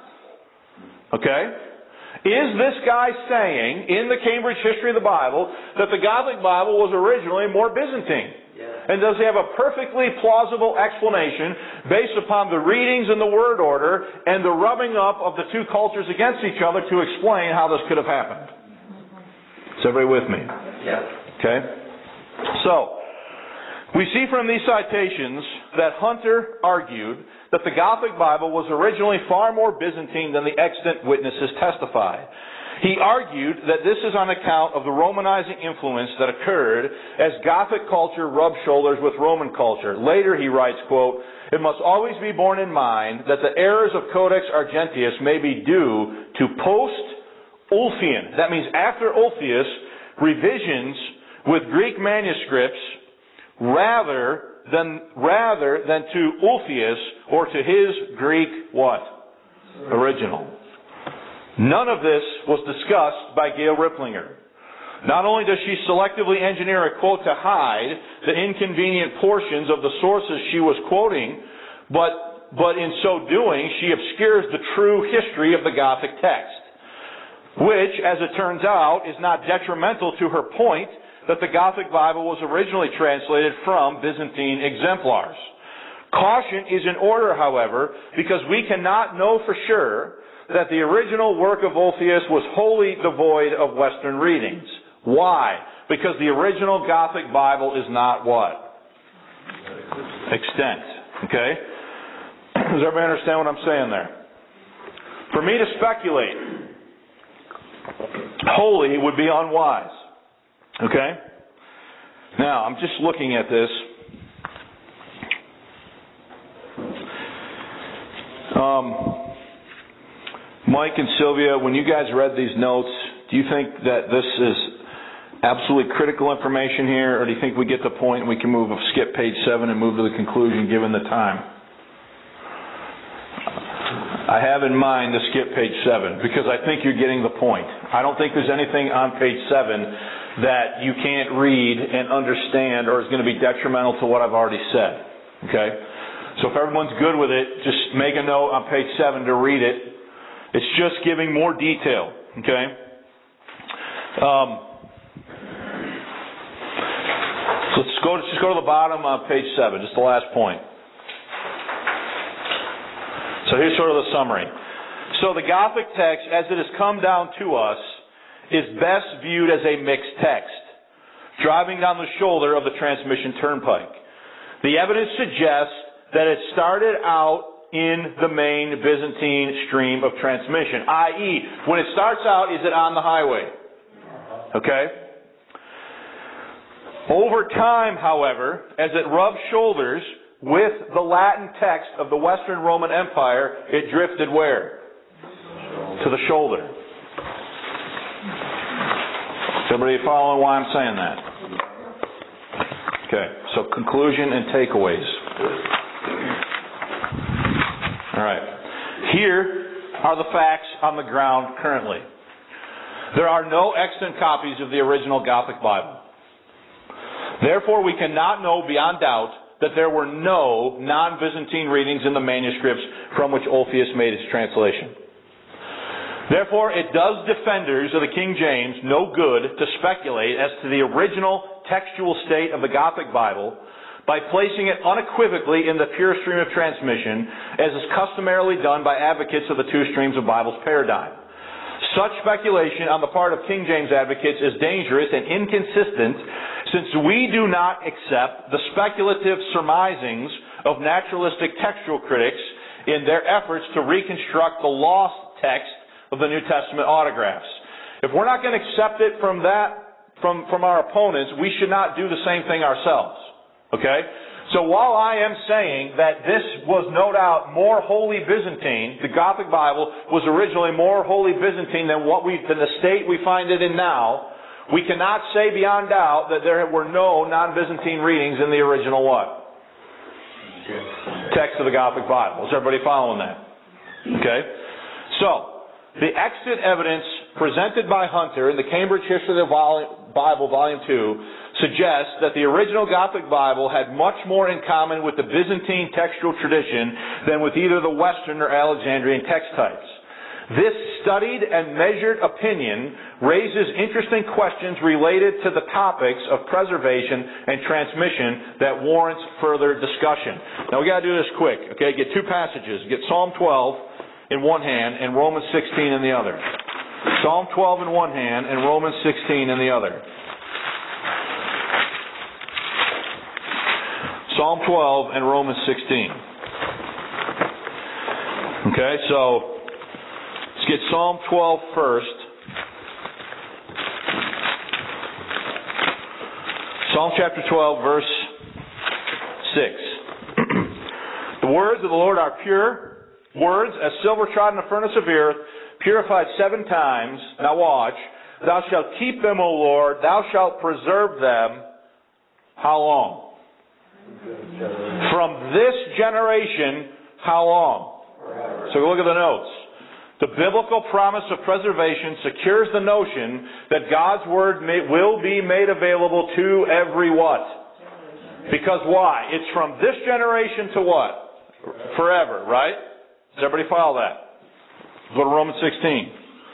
Okay? Is this guy saying, in the Cambridge History of the Bible, that the Gothic Bible was originally more Byzantine? Yes. And does he have a perfectly plausible explanation based upon the readings in the word order and the rubbing up of the two cultures against each other to explain how this could have happened? Is everybody with me? Yes. Okay? So, we see from these citations that Hunter argued that the Gothic Bible was originally far more Byzantine than the extant witnesses testify. He argued that this is on account of the Romanizing influence that occurred as Gothic culture rubbed shoulders with Roman culture. Later he writes, quote, "It must always be borne in mind that the errors of Codex Argentius may be due to post-Ulfian," that means after Ulfius, "revisions with Greek manuscripts rather than rather than to Ulfius or to his Greek what? Original." None of this was discussed by Gail Ripplinger. Not only does she selectively engineer a quote to hide the inconvenient portions of the sources she was quoting, but, but in so doing, she obscures the true history of the Gothic text, which, as it turns out, is not detrimental to her point that the Gothic Bible was originally translated from Byzantine exemplars. Caution is in order, however, because we cannot know for sure that the original work of Ulfius was wholly devoid of Western readings. Why? Because the original Gothic Bible is not what? Extant. Okay? Does everybody understand what I'm saying there? For me to speculate wholly would be unwise. Okay? Now, I'm just looking at this. Um... Mike and Sylvia, when you guys read these notes, do you think that this is absolutely critical information here, or do you think we get the point and we can move skip page seven and move to the conclusion given the time? I have in mind to skip page seven because I think you're getting the point. I don't think there's anything on page seven that you can't read and understand or is going to be detrimental to what I've already said. Okay? So if everyone's good with it, just make a note on page seven to read it. It's just giving more detail, okay? Um, so let's go, just go to the bottom on page seven, just the last point. So here's sort of the summary. So the Gothic text, as it has come down to us, is best viewed as a mixed text, driving down the shoulder of the transmission turnpike. The evidence suggests that it started out in the main Byzantine stream of transmission, that is, when it starts out, is it on the highway? Okay? Over time, however, as it rubbed shoulders with the Latin text of the Western Roman Empire, it drifted where? To the shoulder. Is everybody following why I'm saying that? Okay, so conclusion and takeaways. All right. Here are the facts on the ground currently. There are no extant copies of the original Gothic Bible. Therefore, we cannot know beyond doubt that there were no non-Byzantine readings in the manuscripts from which Ulfius made his translation. Therefore, it does defenders of the King James no good to speculate as to the original textual state of the Gothic Bible by placing it unequivocally in the pure stream of transmission, as is customarily done by advocates of the two streams of Bible's paradigm. Such speculation on the part of King James advocates is dangerous and inconsistent, since we do not accept the speculative surmisings of naturalistic textual critics in their efforts to reconstruct the lost text of the New Testament autographs. If we're not going to accept it from that, from, from our opponents, we should not do the same thing ourselves. Okay? So while I am saying that this was no doubt more Holy Byzantine, the Gothic Bible was originally more Holy Byzantine than what we, than the state we find it in now, we cannot say beyond doubt that there were no non-Byzantine readings in the original what? Text of the Gothic Bible. Is everybody following that? Okay? So, the extant evidence presented by Hunter in the Cambridge History of the Bible, Volume two, suggests that the original Gothic Bible had much more in common with the Byzantine textual tradition than with either the Western or Alexandrian text types. This studied and measured opinion raises interesting questions related to the topics of preservation and transmission that warrants further discussion. Now we got to do this quick. Okay, get two passages. Get Psalm twelve in one hand and Romans sixteen in the other. Psalm twelve in one hand and Romans sixteen in the other. Psalm twelve and Romans sixteen. Okay, so let's get Psalm twelve first. Psalm chapter twelve, verse six. The words of the Lord are pure, words as silver tried in the furnace of earth, purified seven times. Now watch. Thou shalt keep them, O Lord. Thou shalt preserve them. How long? From this generation, how long? So look at the notes. The biblical promise of preservation secures the notion that God's Word may, will be made available to every what? Because why? It's from this generation to what? Forever, right? Does everybody follow that? Go to Romans sixteen.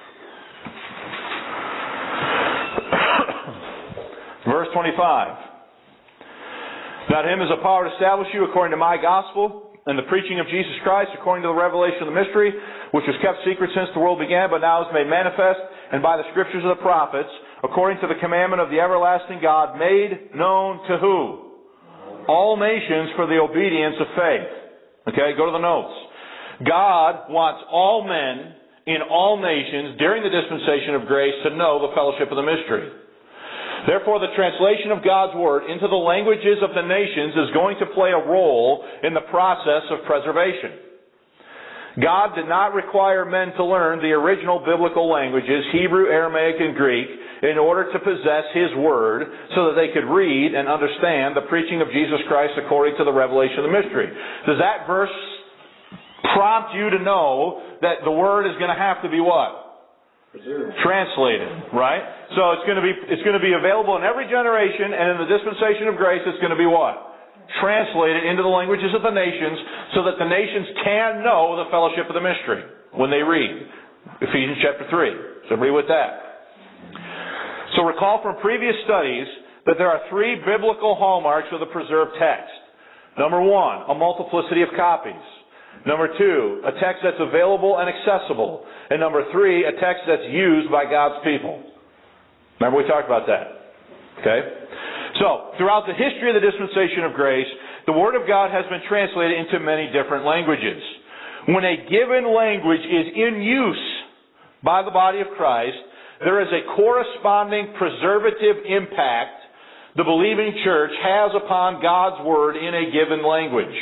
Verse twenty-five. That him is a power to establish you according to my gospel and the preaching of Jesus Christ according to the revelation of the mystery, which was kept secret since the world began, but now is made manifest, and by the scriptures of the prophets, according to the commandment of the everlasting God, made known to who? All nations for the obedience of faith. Okay, go to the notes. God wants all men in all nations during the dispensation of grace to know the fellowship of the mystery. Therefore, the translation of God's Word into the languages of the nations is going to play a role in the process of preservation. God did not require men to learn the original biblical languages, Hebrew, Aramaic, and Greek, in order to possess His Word so that they could read and understand the preaching of Jesus Christ according to the revelation of the mystery. Does that verse prompt you to know that the Word is going to have to be what? Translated, right? So it's going to be it's going to be available in every generation, and in the dispensation of grace, it's going to be what? Translated into the languages of the nations, so that the nations can know the fellowship of the mystery when they read Ephesians chapter three. So agree with that. So recall from previous studies that there are three biblical hallmarks of the preserved text. Number one, a multiplicity of copies. Number two, a text that's available and accessible. And number three, a text that's used by God's people. Remember we talked about that. Okay? So, throughout the history of the dispensation of grace, the Word of God has been translated into many different languages. When a given language is in use by the body of Christ, there is a corresponding preservative impact the believing church has upon God's Word in a given language.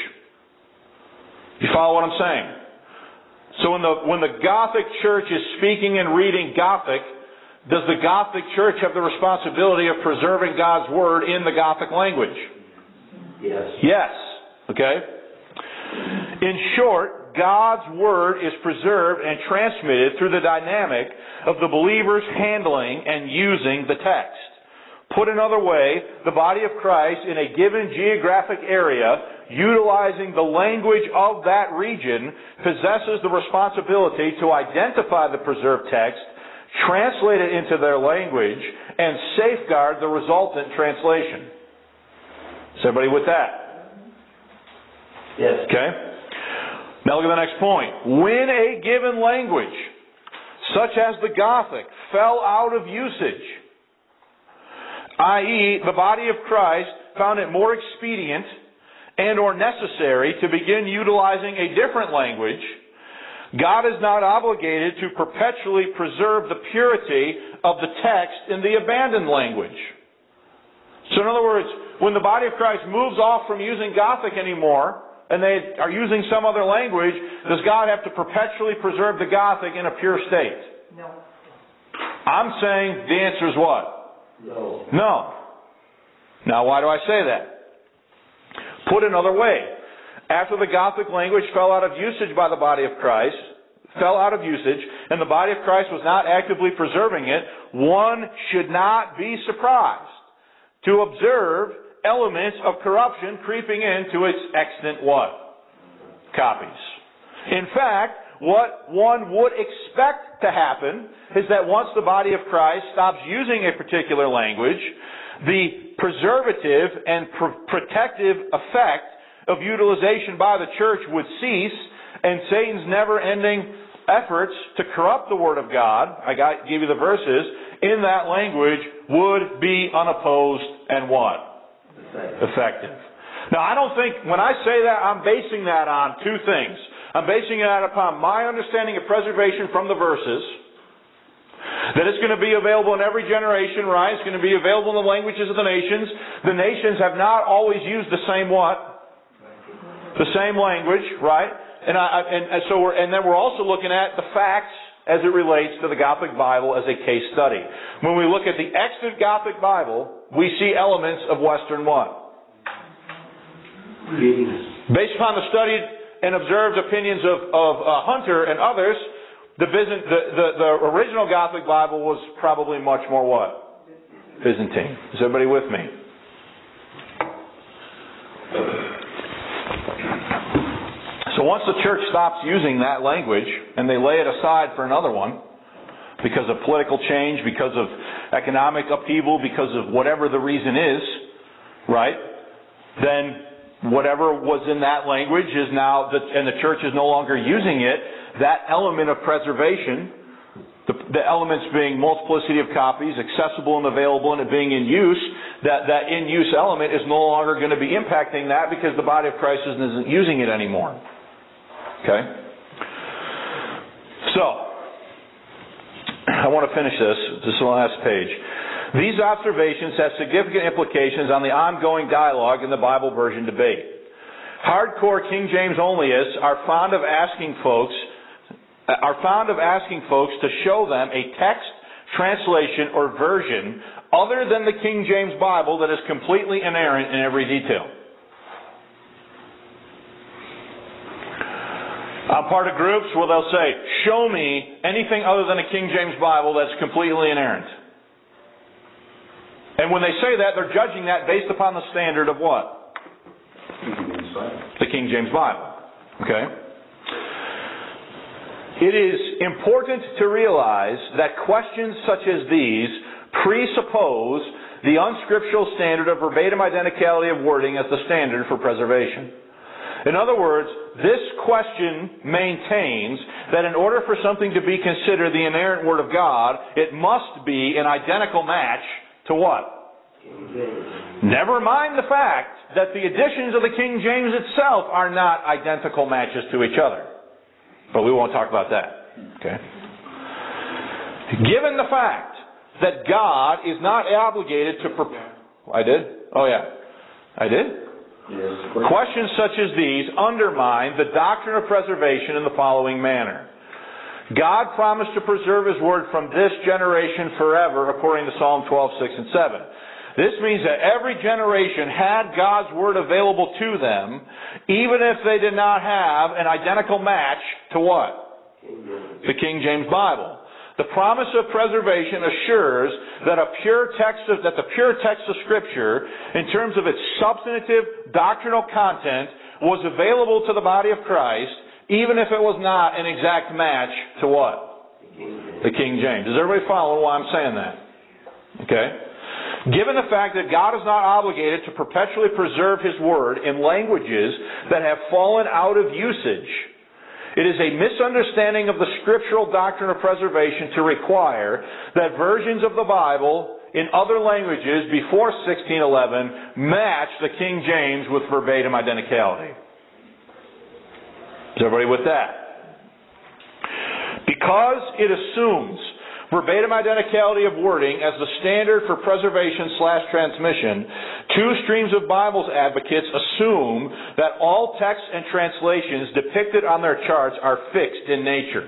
You follow what I'm saying? So when the, when the Gothic church is speaking and reading Gothic, does the Gothic church have the responsibility of preserving God's Word in the Gothic language? Yes. Yes. Okay? In short, God's Word is preserved and transmitted through the dynamic of the believers handling and using the text. Put another way, the body of Christ in a given geographic area, utilizing the language of that region, possesses the responsibility to identify the preserved text, translate it into their language, and safeguard the resultant translation. Is everybody with that? Yes. Okay? Now look at the next point. When a given language, such as the Gothic, fell out of usage, that is, the body of Christ found it more expedient and or necessary to begin utilizing a different language, God is not obligated to perpetually preserve the purity of the text in the abandoned language. So in other words, when the body of Christ moves off from using Gothic anymore, and they are using some other language, does God have to perpetually preserve the Gothic in a pure state? No. I'm saying the answer is what? No. No. Now why do I say that? Put another way, after the Gothic language fell out of usage by the body of Christ, fell out of usage, and the body of Christ was not actively preserving it, one should not be surprised to observe elements of corruption creeping into its extant what? Copies. In fact, what one would expect to happen is that once the body of Christ stops using a particular language, the preservative and pr- protective effect of utilization by the church would cease, and Satan's never-ending efforts to corrupt the Word of God, I got, gave you the verses, in that language would be unopposed and what? Effective. Effective. Now, I don't think, when I say that, I'm basing that on two things. I'm basing that upon my understanding of preservation from the verses, that it's going to be available in every generation, right? It's going to be available in the languages of the nations. The nations have not always used the same what? The same language, right? And, I, and, and so we're, and then we're also looking at the facts as it relates to the Gothic Bible as a case study. When we look at the extant Gothic Bible, we see elements of Western what? Readings. Based upon the studied and observed opinions of, of uh, Hunter and others, the, Byzant, the, the, the original Gothic Bible was probably much more what? Byzantine. Is everybody with me? So once the church stops using that language and they lay it aside for another one because of political change, because of economic upheaval, because of whatever the reason is, right? Then whatever was in that language is now, and the church is no longer using it, that element of preservation, the, the elements being multiplicity of copies, accessible and available, and it being in use, that, that in-use element is no longer going to be impacting that because the body of Christ isn't using it anymore. Okay? So, I want to finish this. This is the last page. These observations have significant implications on the ongoing dialogue in the Bible version debate. Hardcore King James onlyists are fond of asking folks are fond of asking folks to show them a text, translation, or version other than the King James Bible that is completely inerrant in every detail. I'm part of groups where they'll say, show me anything other than a King James Bible that's completely inerrant. And when they say that, they're judging that based upon the standard of what? The King James Bible. Okay? It is important to realize that questions such as these presuppose the unscriptural standard of verbatim identicality of wording as the standard for preservation. In other words, this question maintains that in order for something to be considered the inerrant Word of God, it must be an identical match to what? King James. Never mind the fact that the editions of the King James itself are not identical matches to each other. But we won't talk about that. Okay? Given the fact that God is not obligated to prepare... I did? Oh yeah. I did? Yes. Questions such as these undermine the doctrine of preservation in the following manner. God promised to preserve His Word from this generation forever, according to Psalm twelve, six, and seven. This means that every generation had God's Word available to them, even if they did not have an identical match to what? The King James Bible. The promise of preservation assures that a pure text of, that the pure text of Scripture, in terms of its substantive doctrinal content, was available to the body of Christ, even if it was not an exact match to what? The King James. Does everybody follow why I'm saying that? Okay? Given the fact that God is not obligated to perpetually preserve His Word in languages that have fallen out of usage, it is a misunderstanding of the scriptural doctrine of preservation to require that versions of the Bible in other languages before sixteen eleven match the King James with verbatim identicality. Is everybody with that? Because it assumes verbatim identicality of wording as the standard for preservation slash transmission, two streams of Bibles advocates assume that all texts and translations depicted on their charts are fixed in nature.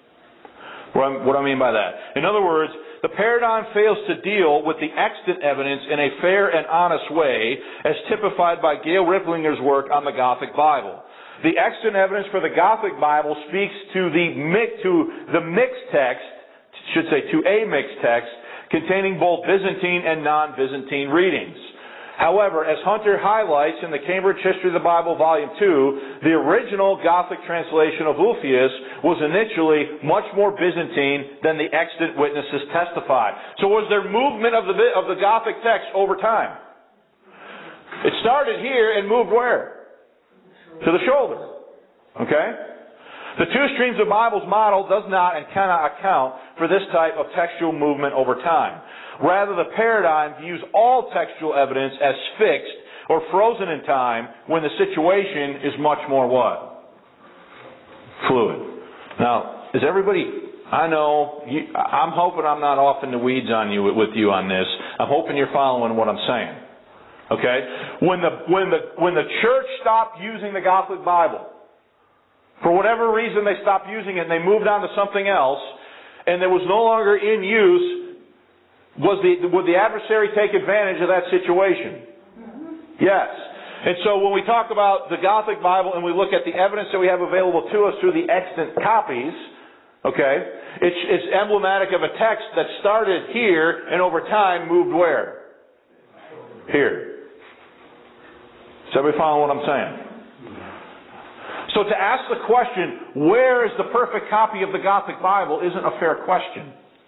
What do I mean by that? In other words, the paradigm fails to deal with the extant evidence in a fair and honest way, as typified by Gail Ripplinger's work on the Gothic Bible. The extant evidence for the Gothic Bible speaks to the mix, to the mixed text, should say to a mixed text, containing both Byzantine and non-Byzantine readings. However, as Hunter highlights in the Cambridge History of the Bible, Volume two, the original Gothic translation of Ulfius was initially much more Byzantine than the extant witnesses testified. So was there movement of the, of the Gothic text over time? It started here and moved where? To the shoulder. Okay? The two streams of Bibles model does not and cannot account for this type of textual movement over time. Rather, the paradigm views all textual evidence as fixed or frozen in time when the situation is much more what? Fluid. Now, is everybody... I know, you, I'm hoping I'm not off in the weeds on you with you on this. I'm hoping you're following what I'm saying. Okay? When the, when the, when the church stopped using the Gothic Bible, for whatever reason they stopped using it and they moved on to something else, and it was no longer in use, was the, would the adversary take advantage of that situation? Yes. And so when we talk about the Gothic Bible and we look at the evidence that we have available to us through the extant copies, okay, it's, it's emblematic of a text that started here and over time moved where? Here. Does everybody follow what I'm saying? So to ask the question, where is the perfect copy of the Gothic Bible, isn't a fair question.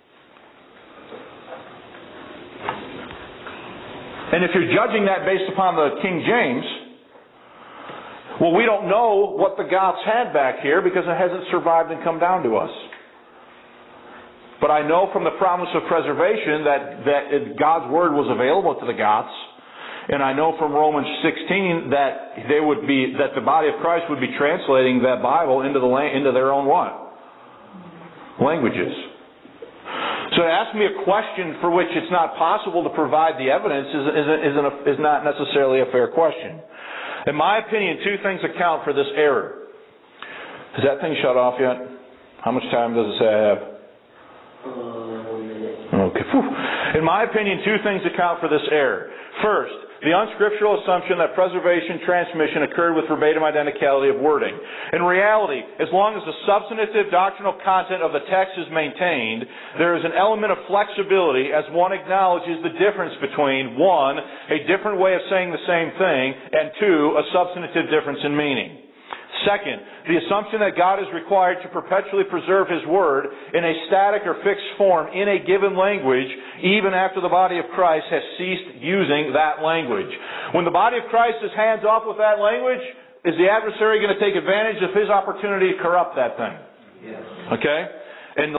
And if you're judging that based upon the King James, well, we don't know what the Goths had back here because it hasn't survived and come down to us. But I know from the promise of preservation that, that God's Word was available to the Goths. And I know from Romans sixteen that they would be that the body of Christ would be translating that Bible into the into their own what? Languages. So to ask me a question for which it's not possible to provide the evidence is is is, a, is not necessarily a fair question. In my opinion, two things account for this error. Is that thing shut off yet? How much time does it say I have? Okay. Whew. In my opinion, two things account for this error. First, the unscriptural assumption that preservation transmission occurred with verbatim identicality of wording. In reality, as long as the substantive doctrinal content of the text is maintained, there is an element of flexibility as one acknowledges the difference between, one, a different way of saying the same thing, and two, a substantive difference in meaning. Second, the assumption that God is required to perpetually preserve His Word in a static or fixed form in a given language, even after the body of Christ has ceased using that language. When the body of Christ is hands off with that language, is the adversary going to take advantage of his opportunity to corrupt that thing? Yes. Okay?